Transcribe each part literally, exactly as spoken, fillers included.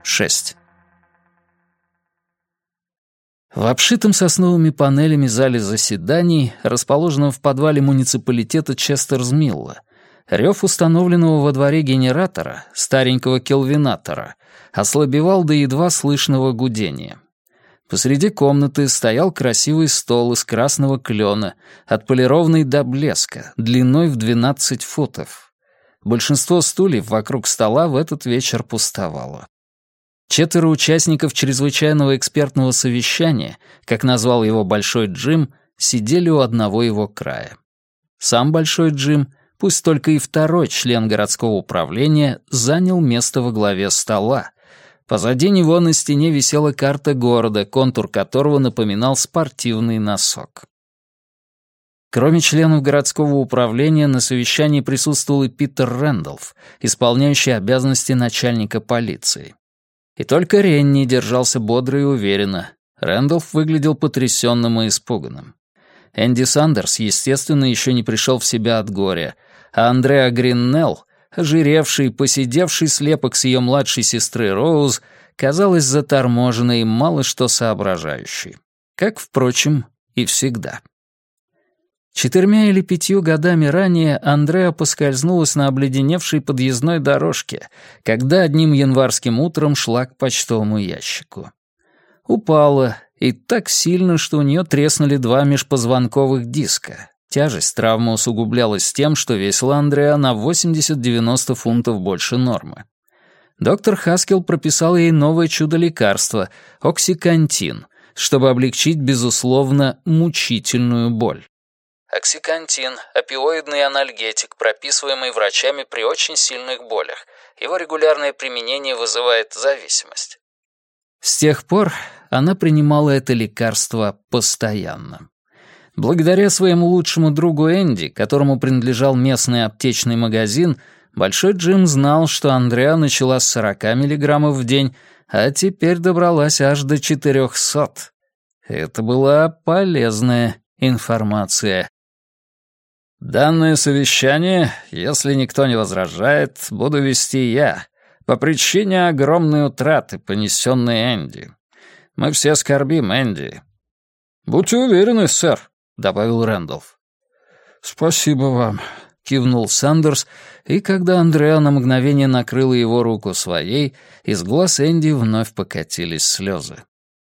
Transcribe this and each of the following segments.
шесть. В обшитом сосновыми панелями зале заседаний, расположенном в подвале муниципалитета Честерсмилла, рев установленного во дворе генератора, старенького келвинатора, ослабевал до едва слышного гудения. Посреди комнаты стоял красивый стол из красного клена, отполированный до блеска, длиной в двенадцать футов. Большинство стульев вокруг стола в этот вечер пустовало. Четверо участников чрезвычайного экспертного совещания, как назвал его Большой Джим, сидели у одного его края. Сам Большой Джим, пусть только и второй член городского управления, занял место во главе стола. Позади него на стене висела карта города, контур которого напоминал спортивный носок. Кроме членов городского управления, на совещании присутствовал и Питер Рэндалф, исполняющий обязанности начальника полиции. И только Ренни держался бодро и уверенно. Рэндалф выглядел потрясенным и испуганным. Энди Сандерс, естественно, еще не пришел в себя от горя, а Андреа Гриннелл, ожиревший и посидевший слепок с ее младшей сестры Роуз, казалась заторможенной и мало что соображающей. Как, впрочем, и всегда. Четырьмя или пятью годами ранее Андреа поскользнулась на обледеневшей подъездной дорожке, когда одним январским утром шла к почтовому ящику. Упала, и так сильно, что у нее треснули два межпозвонковых диска. Тяжесть травмы усугублялась тем, что весила Андреа на восемьдесят-девяносто фунтов больше нормы. Доктор Хаскел прописал ей новое чудо-лекарство — оксикантин, чтобы облегчить, безусловно, мучительную боль. Оксикантин — опиоидный анальгетик, прописываемый врачами при очень сильных болях. Его регулярное применение вызывает зависимость. С тех пор она принимала это лекарство постоянно. Благодаря своему лучшему другу Энди, которому принадлежал местный аптечный магазин, Большой Джим знал, что Андреа начала с сорока миллиграммов в день, а теперь добралась аж до четырехсот. Это была полезная информация. «Данное совещание, если никто не возражает, буду вести я, по причине огромной утраты, понесенной Энди. Мы все скорбим, Энди». «Будьте уверены, сэр», — добавил Рэндалф. «Спасибо вам», — кивнул Сандерс, и когда Андреа на мгновение накрыла его руку своей, из глаз Энди вновь покатились слезы.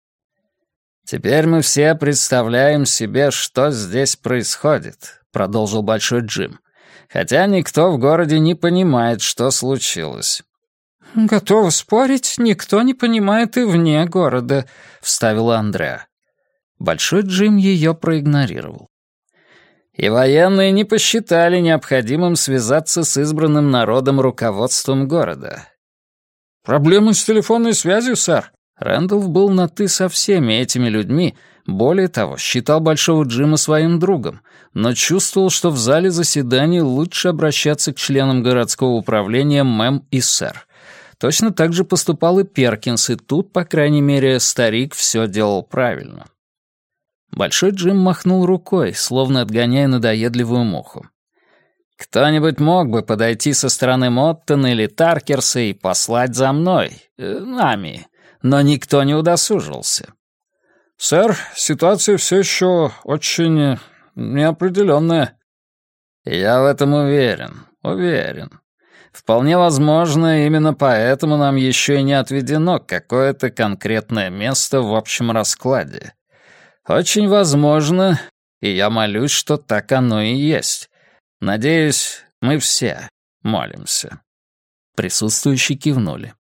«Теперь мы все представляем себе, что здесь происходит», — продолжил Большой Джим, «хотя никто в городе не понимает, что случилось». «Готова спорить, никто не понимает и вне города», — вставила Андреа. Большой Джим ее проигнорировал. «И военные не посчитали необходимым связаться с избранным народом руководством города». «Проблемы с телефонной связью, сэр?» Рэндалф был на «ты» со всеми этими людьми, более того, считал Большого Джима своим другом, но чувствовал, что в зале заседаний лучше обращаться к членам городского управления мэм и сэр. Точно так же поступал и Перкинс, и тут, по крайней мере, старик все делал правильно. Большой Джим махнул рукой, словно отгоняя надоедливую муху. «Кто-нибудь мог бы подойти со стороны Моттона или Таркерса и послать за мной, э, нами, но никто не удосужился». «Сэр, ситуация все еще очень неопределенная». «Я в этом уверен, уверен. Вполне возможно, именно поэтому нам еще и не отведено какое-то конкретное место в общем раскладе. Очень возможно, и я молюсь, что так оно и есть. Надеюсь, мы все молимся». Присутствующие кивнули.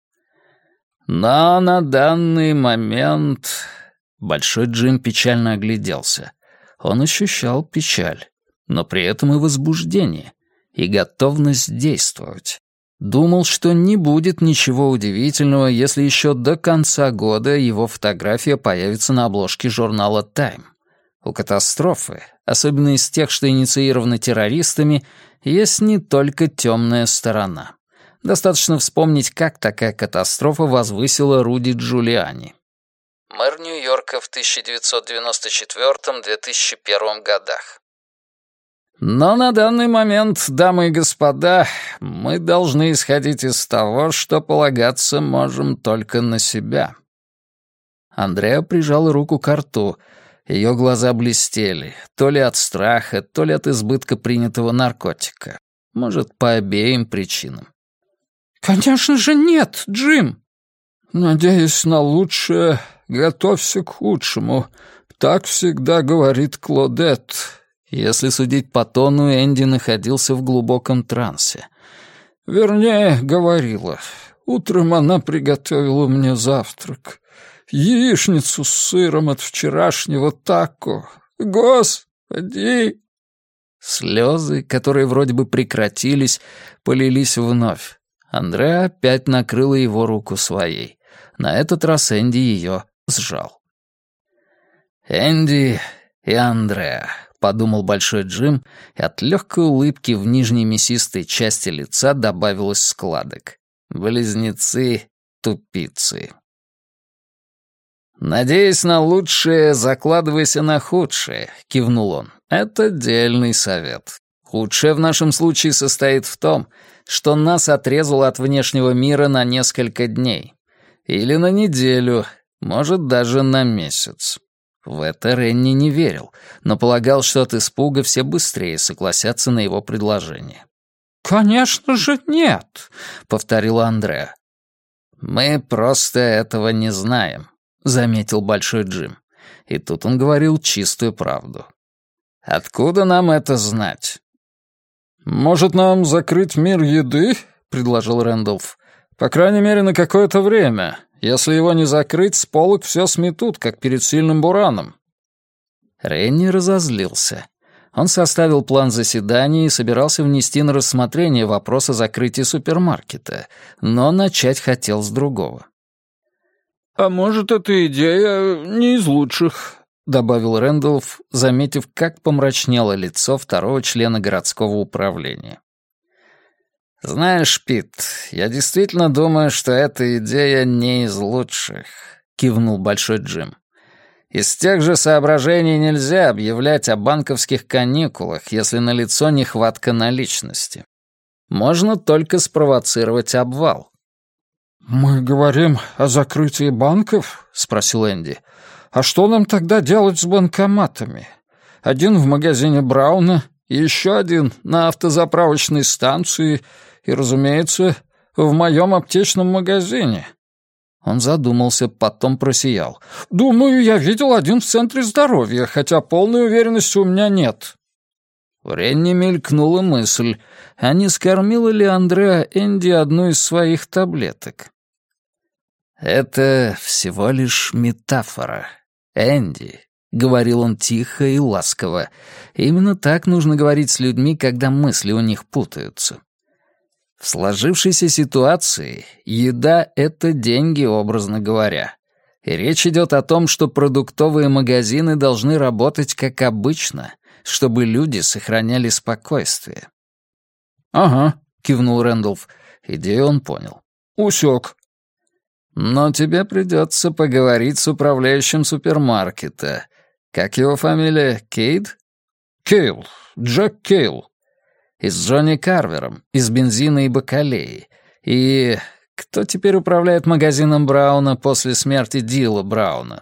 «Но на данный момент...» Большой Джим печально огляделся. Он ощущал печаль, но при этом и возбуждение, и готовность действовать. Думал, что не будет ничего удивительного, если еще до конца года его фотография появится на обложке журнала «Тайм». У катастрофы, особенно из тех, что инициированы террористами, есть не только темная сторона. Достаточно вспомнить, как такая катастрофа возвысила Руди Джулиани. Мэр Нью-Йорка в тысяча девятьсот девяносто четвёртом — две тысячи первом годах. Но на данный момент, дамы и господа, мы должны исходить из того, что полагаться можем только на себя». Андреа прижала руку к рту. Ее глаза блестели, то ли от страха, то ли от избытка принятого наркотика. Может, по обеим причинам. «Конечно же нет, Джим!» «Надеюсь на лучшее, готовься к худшему. Так всегда говорит Клодет». Если судить по тону, Энди находился в глубоком трансе. Вернее, говорила. Утром она приготовила мне завтрак. Яичницу с сыром от вчерашнего тако. Господи!» Слезы, которые вроде бы прекратились, полились вновь. Андреа опять накрыла его руку своей. На этот раз Энди ее сжал. «Энди и Андреа», — подумал Большой Джим, и от легкой улыбки в нижней мясистой части лица добавилось складок. «Близнецы-тупицы». «Надеясь на лучшее, закладывайся на худшее», — кивнул он. «Это дельный совет. Худшее в нашем случае состоит в том, что нас отрезало от внешнего мира на несколько дней. Или на неделю, может, даже на месяц». В это Ренни не верил, но полагал, что от испуга все быстрее согласятся на его предложение. «Конечно же нет», — повторила Андреа. «Мы просто этого не знаем», — заметил Большой Джим. И тут он говорил чистую правду. «Откуда нам это знать?» «Может, нам закрыть мир еды?» — предложил Рэндалф. «По крайней мере, на какое-то время. Если его не закрыть, с полок все сметут, как перед сильным бураном». Ренни разозлился. Он составил план заседания и собирался внести на рассмотрение вопрос о закрытии супермаркета, но начать хотел с другого. «А может, эта идея не из лучших», — добавил Рэндалф, заметив, как помрачнело лицо второго члена городского управления. «Знаешь, Пит, я действительно думаю, что эта идея не из лучших», — кивнул Большой Джим. «Из тех же соображений нельзя объявлять о банковских каникулах, если налицо нехватка наличности. Можно только спровоцировать обвал». «Мы говорим о закрытии банков?» — спросил Энди. «А что нам тогда делать с банкоматами? Один в магазине Брауна, и еще один на автозаправочной станции и, разумеется, в моем аптечном магазине». Он задумался, потом просиял. «Думаю, я видел один в центре здоровья, хотя полной уверенности у меня нет». У Ренни мелькнула мысль, а не скормила ли Андреа Энди одну из своих таблеток? «Это всего лишь метафора, Энди», — говорил он тихо и ласково. Именно так нужно говорить с людьми, когда мысли у них путаются. В сложившейся ситуации еда — это деньги, образно говоря. И речь идет о том, что продуктовые магазины должны работать как обычно, чтобы люди сохраняли спокойствие. «Ага», — кивнул Рэндалф. Идею он понял. «Усек». «Но тебе придется поговорить с управляющим супермаркета. Как его фамилия? Кейд?» «Кейл. Джек Кейл». И с Джонни Карвером, из «Бензина и бакалеи». И кто теперь управляет магазином Брауна после смерти Дила Брауна?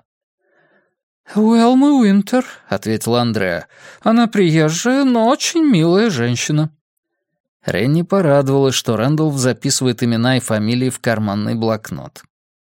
«Уэлма Уинтер», — ответила Андреа. «Она приезжая, но очень милая женщина». Ренни порадовалась, что Рэндалф записывает имена и фамилии в карманный блокнот.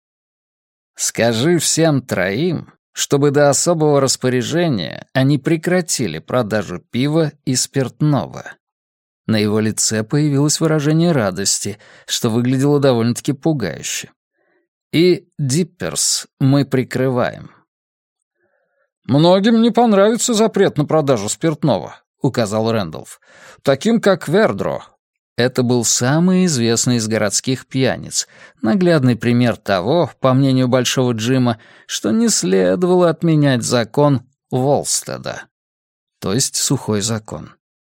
«Скажи всем троим, чтобы до особого распоряжения они прекратили продажу пива и спиртного». На его лице появилось выражение радости, что выглядело довольно-таки пугающе. «И Дипперс мы прикрываем». «Многим не понравится запрет на продажу спиртного», — указал Рэндалф. «Таким, как Вердро». Это был самый известный из городских пьяниц, наглядный пример того, по мнению Большого Джима, что не следовало отменять закон Волстеда, то есть сухой закон.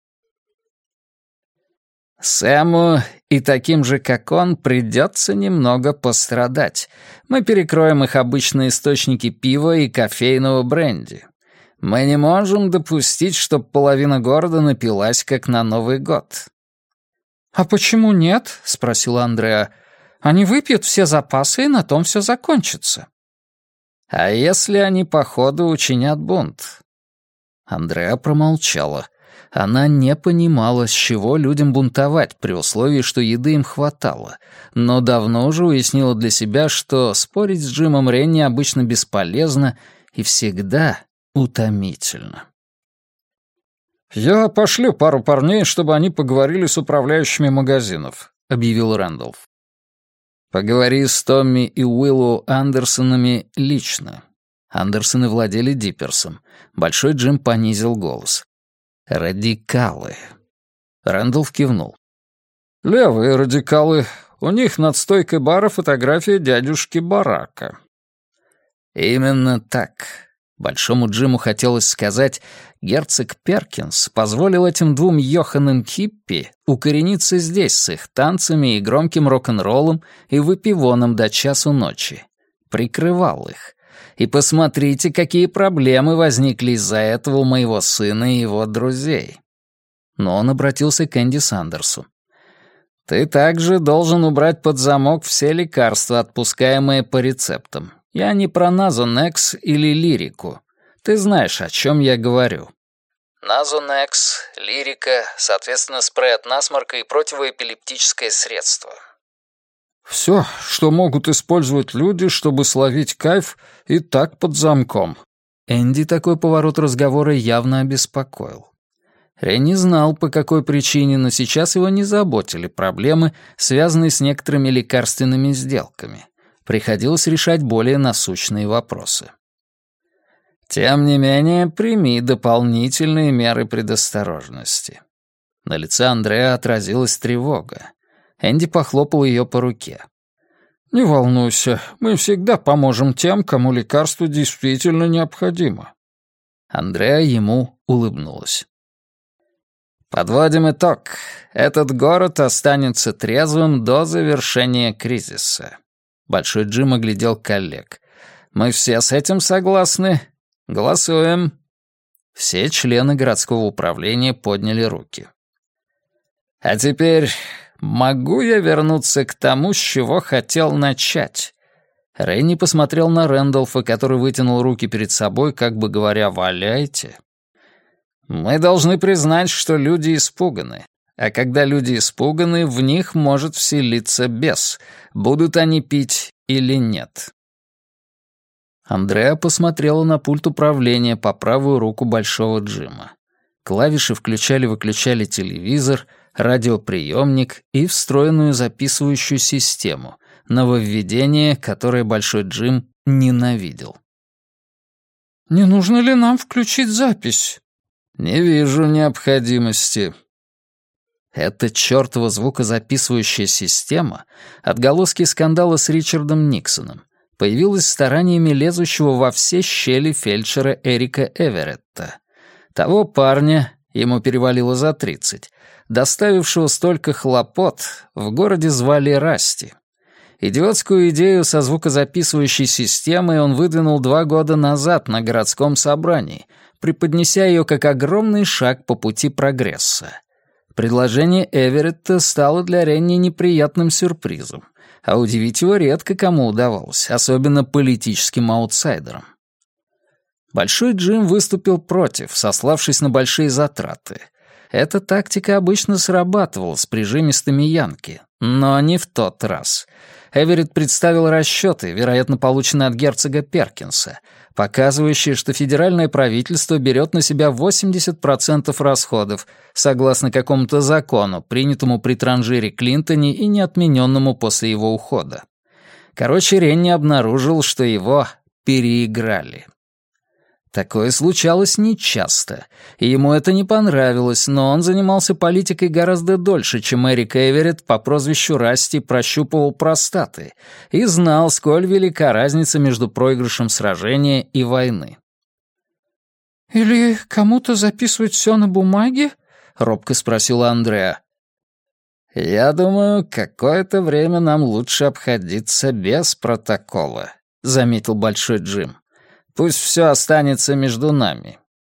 Сэму и таким же, как он, придется немного пострадать. Мы перекроем их обычные источники пива и кофейного бренди. Мы не можем допустить, чтобы половина города напилась, как на Новый год». «А почему нет?» — спросила Андреа. «Они выпьют все запасы, и на том все закончится». «А если они по ходу учинят бунт?» Андреа промолчала. Она не понимала, с чего людям бунтовать, при условии, что еды им хватало, но давно уже уяснила для себя, что спорить с Джимом Ренни обычно бесполезно и всегда утомительно. «Я пошлю пару парней, чтобы они поговорили с управляющими магазинов», — объявил Рэндалф. «Поговори с Томми и Уиллу Андерсонами лично». Андерсоны владели Дипперсом. Большой Джим понизил голос. «Радикалы». Рэндалф кивнул. «Левые радикалы. У них над стойкой бара фотография дядюшки Барака». «Именно так». Большому Джиму хотелось сказать, герцог Перкинс позволил этим двум ёханым хиппи укорениться здесь с их танцами и громким рок-н-роллом и выпивоном до часу ночи. Прикрывал их. И посмотрите, какие проблемы возникли из-за этого у моего сына и его друзей. Но он обратился к Энди Сандерсу. «Ты также должен убрать под замок все лекарства, отпускаемые по рецептам. Я не про Назонекс или лирику. Ты знаешь, о чем я говорю». Назонекс, лирика, соответственно, спрей от насморка и противоэпилептическое средство. «Все, что могут использовать люди, чтобы словить кайф, и так под замком». Энди такой поворот разговора явно обеспокоил. Ренни знал, по какой причине, но сейчас его не заботили проблемы, связанные с некоторыми лекарственными сделками. Приходилось решать более насущные вопросы. «Тем не менее, прими дополнительные меры предосторожности». На лице Андреа отразилась тревога. Энди похлопал ее по руке. «Не волнуйся, мы всегда поможем тем, кому лекарство действительно необходимо». Андреа ему улыбнулась. «Подводим итог. Этот город останется трезвым до завершения кризиса». Большой Джим оглядел коллег. «Мы все с этим согласны? Голосуем». Все члены городского управления подняли руки. «А теперь могу я вернуться к тому, с чего хотел начать?» Ренни посмотрел на Рэндалфа, который вытянул руки перед собой, как бы говоря, «валяйте». «Мы должны признать, что люди испуганы. А когда люди испуганы, в них может вселиться бес, будут они пить или нет». Андреа посмотрела на пульт управления по правую руку Большого Джима. Клавиши включали-выключали телевизор, радиоприемник и встроенную записывающую систему, нововведение, которое Большой Джим ненавидел. «Не нужно ли нам включить запись?» «Не вижу необходимости». Эта чёртова звукозаписывающая система, отголоски скандала с Ричардом Никсоном, появилась стараниями лезущего во все щели фельдшера Эрика Эверетта. Того парня, ему перевалило за тридцать, доставившего столько хлопот, в городе звали Расти. Идиотскую идею со звукозаписывающей системой он выдвинул два года назад на городском собрании, преподнеся ее как огромный шаг по пути прогресса. Предложение Эверетта стало для Ренни неприятным сюрпризом, а удивить его редко кому удавалось, особенно политическим аутсайдерам. Большой Джим выступил против, сославшись на большие затраты. Эта тактика обычно срабатывала с прижимистыми янки, но не в тот раз. Эверетт представил расчеты, вероятно, полученные от герцога Перкинса, показывающие, что федеральное правительство берет на себя восемьдесят процентов расходов, согласно какому-то закону, принятому при Транжире Клинтоне и не отмененному после его ухода. Короче, Ренни обнаружил, что его переиграли. Такое случалось нечасто, и ему это не понравилось, но он занимался политикой гораздо дольше, чем Эрик Эверетт по прозвищу Расти прощупывал простаты и знал, сколь велика разница между проигрышем сражения и войны. «Или кому-то записывать все на бумаге?» — робко спросила Андреа. «Я думаю, какое-то время нам лучше обходиться без протокола», — заметил Большой Джим. «Пусть все останется между нами.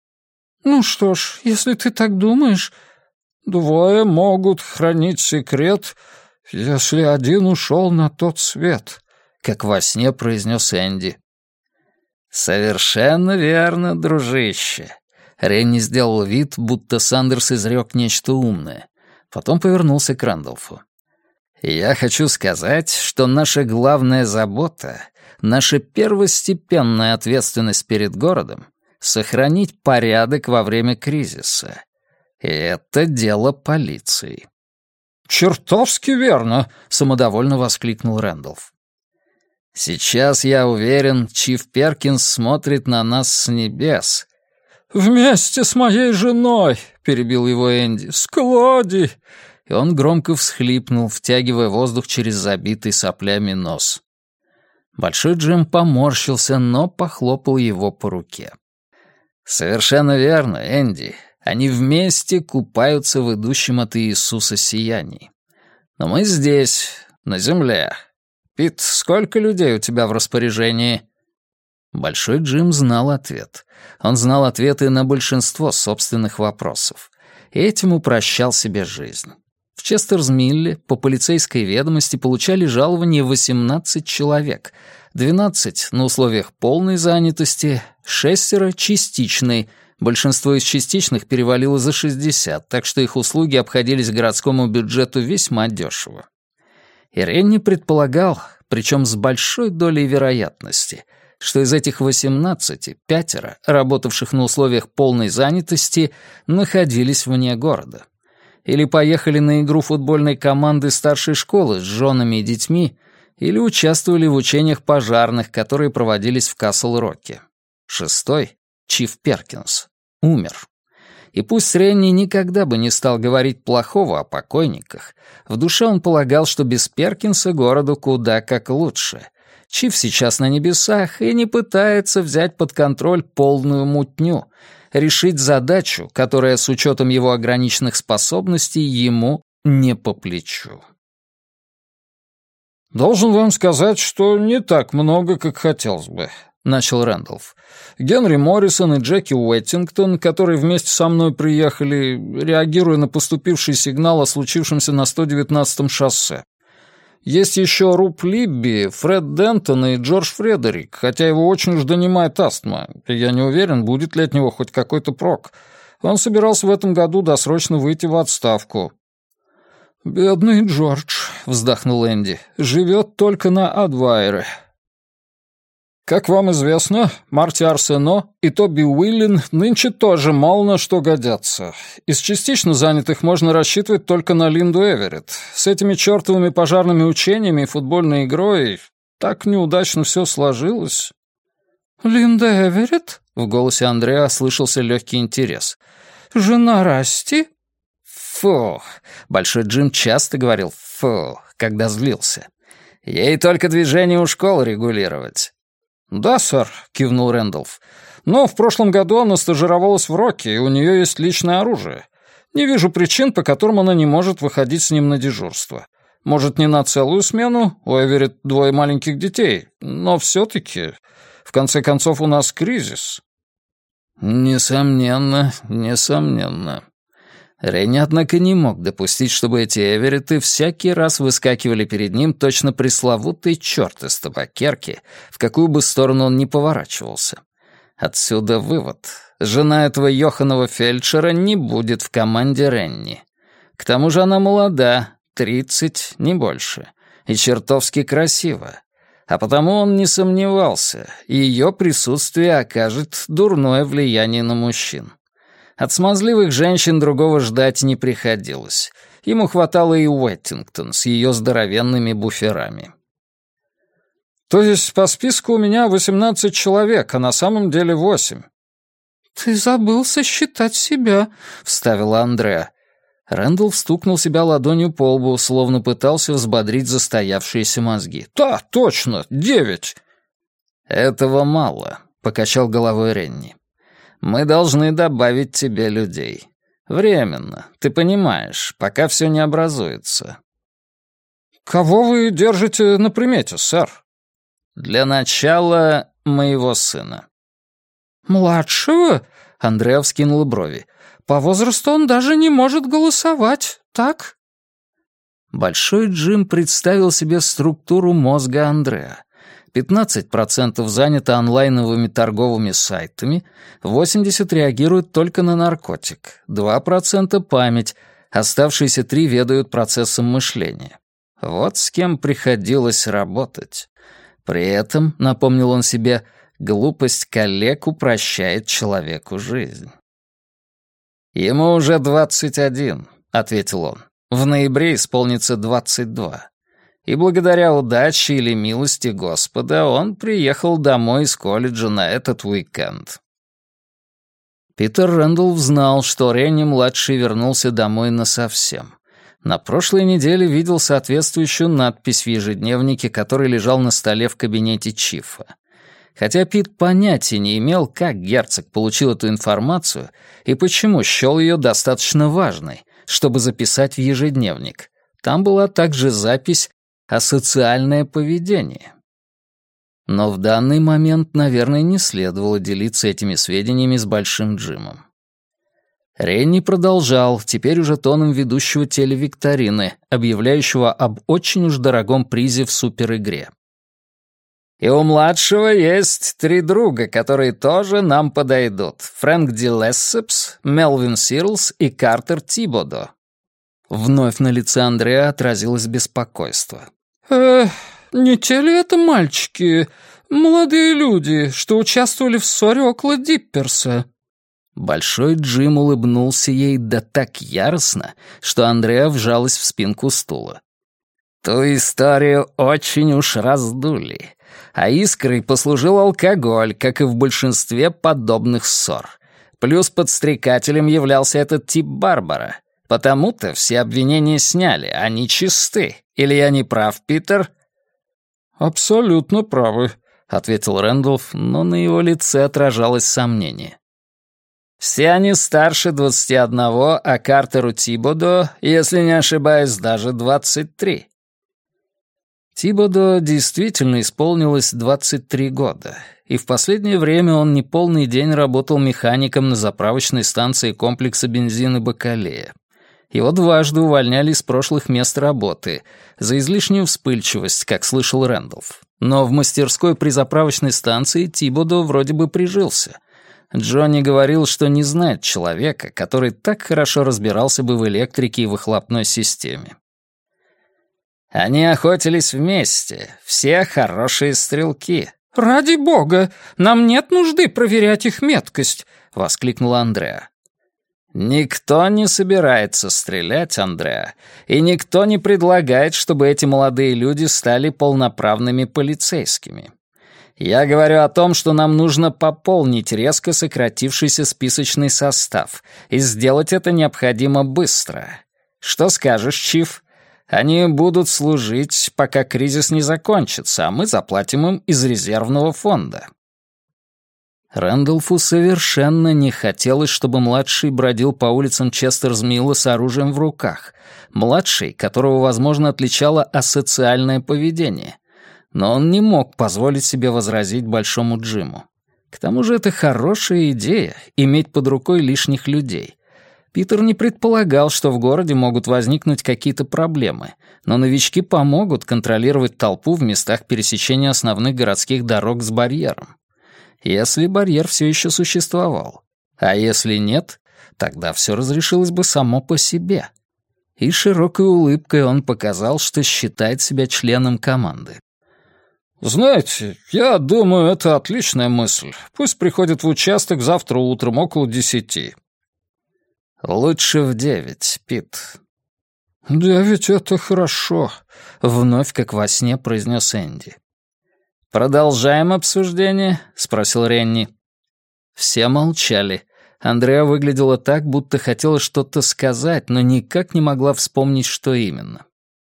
«Ну что ж, если ты так думаешь...» «Двое могут хранить секрет, если один ушел на тот свет», — как во сне произнес Энди. «Совершенно верно, дружище». Ренни сделал вид, будто Сандерс изрек нечто умное. Потом повернулся к Рэндалфу. «Я хочу сказать, что наша главная забота, наша первостепенная ответственность перед городом — сохранить порядок во время кризиса. И это дело полиции». «Чертовски верно!» — самодовольно воскликнул Рэндалф. «Сейчас, я уверен, Чиф Перкинс смотрит на нас с небес». «Вместе с моей женой!» — перебил его Энди. «С Клоди!» И он громко всхлипнул, втягивая воздух через забитый соплями нос. Большой Джим поморщился, но похлопал его по руке. «Совершенно верно, Энди. Они вместе купаются в идущем от Иисуса сиянии. Но мы здесь, на земле. Пит, сколько людей у тебя в распоряжении?» Большой Джим знал ответ. Он знал ответы на большинство собственных вопросов. И этим упрощал себе жизнь. В Честерсмилле по полицейской ведомости получали жалование восемнадцать человек, двенадцать на условиях полной занятости, шестеро частичной. Большинство из частичных перевалило за шестьдесят, так что их услуги обходились городскому бюджету весьма дешево. И Ренни предполагал, причем с большой долей вероятности, что из этих восемнадцати пятеро, работавших на условиях полной занятости, находились вне города. Или поехали на игру футбольной команды старшей школы с женами и детьми, или участвовали в учениях пожарных, которые проводились в Касл-Роке. Шестой, Чиф Перкинс, умер. И пусть Ренни никогда бы не стал говорить плохого о покойниках, в душе он полагал, что без Перкинса городу куда как лучше. Чиф сейчас на небесах и не пытается взять под контроль полную мутню, решить задачу, которая с учетом его ограниченных способностей ему не по плечу. «Должен вам сказать, что не так много, как хотелось бы», — начал Рэндалф. «Генри Моррисон и Джеки Уэттингтон, которые вместе со мной приехали, реагируя на поступивший сигнал о случившемся на сто девятнадцатом шоссе. Есть еще Руб Либби, Фред Дентон и Джордж Фредерик, хотя его очень уж донимает астма, и я не уверен, будет ли от него хоть какой-то прок. Он собирался в этом году досрочно выйти в отставку». «Бедный Джордж», — вздохнул Энди, — «живет только на Адвайре». «Как вам известно, Марти Арсено и Тоби Уиллин нынче тоже мало на что годятся. Из частично занятых можно рассчитывать только на Линду Эверетт. С этими чертовыми пожарными учениями и футбольной игрой так неудачно все сложилось». «Линда Эверетт?» — в голосе Андреа слышался легкий интерес. «Жена Расти?» «Фу!» — Большой Джим часто говорил «фу», когда злился. «Ей только движение у школы регулировать». «Да, сэр», — кивнул Рэндалф. «Но в прошлом году она стажировалась в Роке, и у нее есть личное оружие. Не вижу причин, по которым она не может выходить с ним на дежурство. Может, не на целую смену, у Эверетт двое маленьких детей, но все-таки, в конце концов, у нас кризис». «Несомненно, несомненно». Ренни, однако, не мог допустить, чтобы эти Эверетты всякий раз выскакивали перед ним точно пресловутый черт из табакерки, в какую бы сторону он ни поворачивался. Отсюда вывод. Жена этого ёханого фельдшера не будет в команде Ренни. К тому же она молода, тридцать, не больше, и чертовски красива. А потому он не сомневался, ее присутствие окажет дурное влияние на мужчин. От смазливых женщин другого ждать не приходилось. Ему хватало и Уэттингтон с ее здоровенными буферами. «То есть по списку у меня восемнадцать человек, а на самом деле восемь». «Ты забыл сосчитать себя», — вставила Андреа. Рэндалф стукнул себя ладонью по лбу, словно пытался взбодрить застоявшиеся мозги. «Да, точно, девять». «Этого мало», — покачал головой Ренни. «Мы должны добавить тебе людей. Временно, ты понимаешь, пока все не образуется». «Кого вы держите на примете, сэр?» «Для начала моего сына». «Младшего?» Андреа вскинула брови. «По возрасту он даже не может голосовать, так?» Большой Джим представил себе структуру мозга Андреа. пятнадцать процентов занято онлайновыми торговыми сайтами, восемьдесят процентов реагируют только на наркотик, два процента — память, оставшиеся три ведают процессом мышления. Вот с кем приходилось работать. При этом, напомнил он себе, глупость коллег упрощает человеку жизнь. «Ему уже двадцать один», — ответил он. «В ноябре исполнится двадцать два. И благодаря удаче или милости Господа он приехал домой из колледжа на этот уикенд». Питер Рэндалф знал, что Ренни-младший вернулся домой насовсем. На прошлой неделе видел соответствующую надпись в ежедневнике, который лежал на столе в кабинете Чифа. Хотя Пит понятия не имел, как герцог получил эту информацию и почему счел ее достаточно важной, чтобы записать в ежедневник. Там была также запись «Асоциальное поведение». Но в данный момент, наверное, не следовало делиться этими сведениями с Большим Джимом. Ренни продолжал, теперь уже тоном ведущего телевикторины, объявляющего об очень уж дорогом призе в суперигре. «И у младшего есть три друга, которые тоже нам подойдут. Фрэнк Ди Лессепс, Мелвин Сирлс и Картер Тибодо». Вновь на лице Андреа отразилось беспокойство. «Эх, не те ли это мальчики, молодые люди, что участвовали в ссоре около Дипперса?» Большой Джим улыбнулся ей да так яростно, что Андреа вжалась в спинку стула. «Ту историю очень уж раздули, а искрой послужил алкоголь, как и в большинстве подобных ссор. Плюс подстрекателем являлся этот тип Барбара. Потому-то все обвинения сняли, они чисты. Или я не прав, Питер?» «Абсолютно правы», — ответил Рэндалф, но на его лице отражалось сомнение. «Все они старше двадцати одного, а Картеру Тибодо, если не ошибаюсь, даже двадцать три». Тибодо действительно исполнилось двадцать три года, и в последнее время он неполный день работал механиком на заправочной станции комплекса бензина «Бакалея». Его дважды увольняли из прошлых мест работы за излишнюю вспыльчивость, как слышал Рэндалф. Но в мастерской при заправочной станции Тибодо вроде бы прижился. Джонни говорил, что не знает человека, который так хорошо разбирался бы в электрике и выхлопной системе. Они охотились вместе, все хорошие стрелки. «Ради бога, нам нет нужды проверять их меткость», — воскликнула Андреа. «Никто не собирается стрелять, Андреа, и никто не предлагает, чтобы эти молодые люди стали полноправными полицейскими. Я говорю о том, что нам нужно пополнить резко сократившийся списочный состав, и сделать это необходимо быстро. Что скажешь, Чиф? Они будут служить, пока кризис не закончится, а мы заплатим им из резервного фонда». Рэндалфу совершенно не хотелось, чтобы младший бродил по улицам Честерсмилла с оружием в руках. Младший, которого, возможно, отличало асоциальное поведение. Но он не мог позволить себе возразить Большому Джиму. К тому же это хорошая идея — иметь под рукой лишних людей. Питер не предполагал, что в городе могут возникнуть какие-то проблемы, но новички помогут контролировать толпу в местах пересечения основных городских дорог с барьером. Если барьер все еще существовал. А если нет, тогда все разрешилось бы само по себе. И широкой улыбкой он показал, что считает себя членом команды. «Знаете, я думаю, это отличная мысль. Пусть приходят в участок завтра утром около десяти». «Лучше в девять, Пит». «Девять — это хорошо», — вновь как во сне произнес Энди. «Продолжаем обсуждение?» — спросил Ренни. Все молчали. Андреа выглядела так, будто хотела что-то сказать, но никак не могла вспомнить, что именно.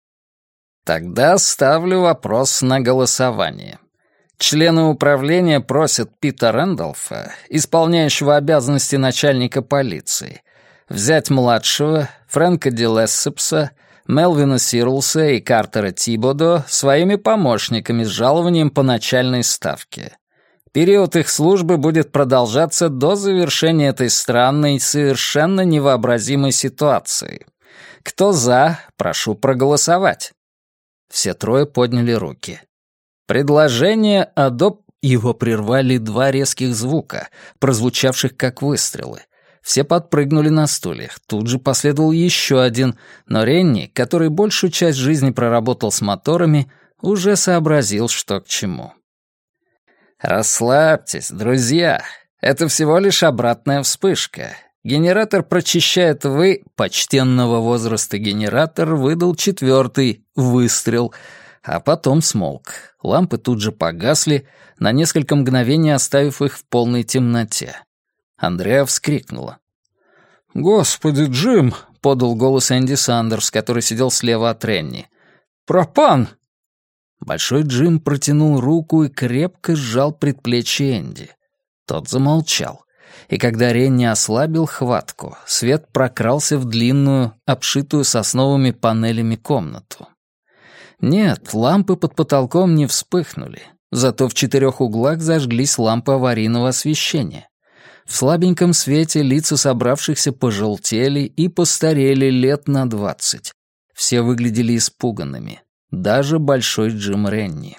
«Тогда ставлю вопрос на голосование. Члены управления просят Пита Рэндалфа, исполняющего обязанности начальника полиции, взять младшего, Фрэнка Ди Лессепса, Мелвина Сирлса и Картера Тибодо своими помощниками с жалованием по начальной ставке. Период их службы будет продолжаться до завершения этой странной, совершенно невообразимой ситуации. Кто за, прошу проголосовать». Все трое подняли руки. Предложение адоп... Его прервали два резких звука, прозвучавших как выстрелы. Все подпрыгнули на стульях. Тут же последовал еще один, но Ренни, который большую часть жизни проработал с моторами, уже сообразил, что к чему. «Расслабьтесь, друзья. Это всего лишь обратная вспышка. Генератор прочищает вы, почтенного возраста генератор, выдал четвертый выстрел, а потом смолк. Лампы тут же погасли, на несколько мгновений оставив их в полной темноте. Андреа вскрикнула. «Господи, Джим!» — подал голос Энди Сандерс, который сидел слева от Ренни. «Пропан!» Большой Джим протянул руку и крепко сжал предплечье Энди. Тот замолчал. И когда Ренни ослабил хватку, свет прокрался в длинную, обшитую сосновыми панелями комнату. Нет, лампы под потолком не вспыхнули, зато в четырех углах зажглись лампы аварийного освещения. В слабеньком свете лица собравшихся пожелтели и постарели лет на двадцать. Все выглядели испуганными, даже Большой Джим Ренни.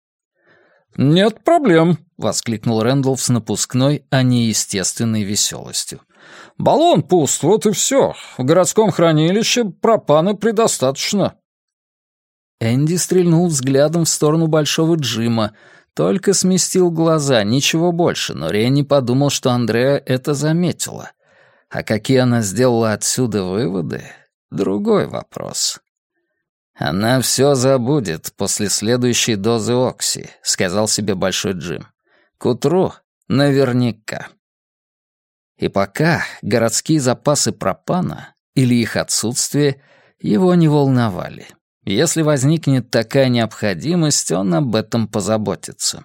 «Нет проблем», — воскликнул Рэндалф с напускной, а не естественной веселостью. «Баллон пуст, вот и все. В городском хранилище пропана предостаточно». Энди стрельнул взглядом в сторону Большого Джима, только сместил глаза, ничего больше, но Ренни подумал, что Андреа это заметила. А какие она сделала отсюда выводы — другой вопрос. «Она все забудет после следующей дозы Окси», — сказал себе Большой Джим. «К утру наверняка». И пока городские запасы пропана или их отсутствие его не волновали. Если возникнет такая необходимость, он об этом позаботится.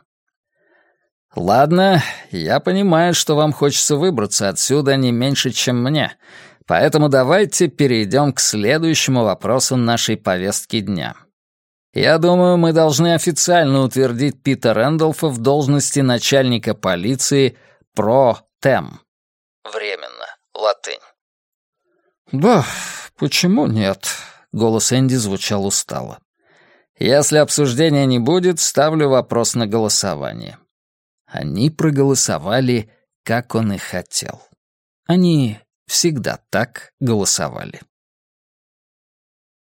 «Ладно, я понимаю, что вам хочется выбраться отсюда не меньше, чем мне, поэтому давайте перейдем к следующему вопросу нашей повестки дня. Я думаю, мы должны официально утвердить Пита Рэндалфа в должности начальника полиции про тем. Временно. Латынь». «Да, почему нет?» Голос Энди звучал устало. «Если обсуждения не будет, ставлю вопрос на голосование». Они проголосовали, как он и хотел. Они всегда так голосовали.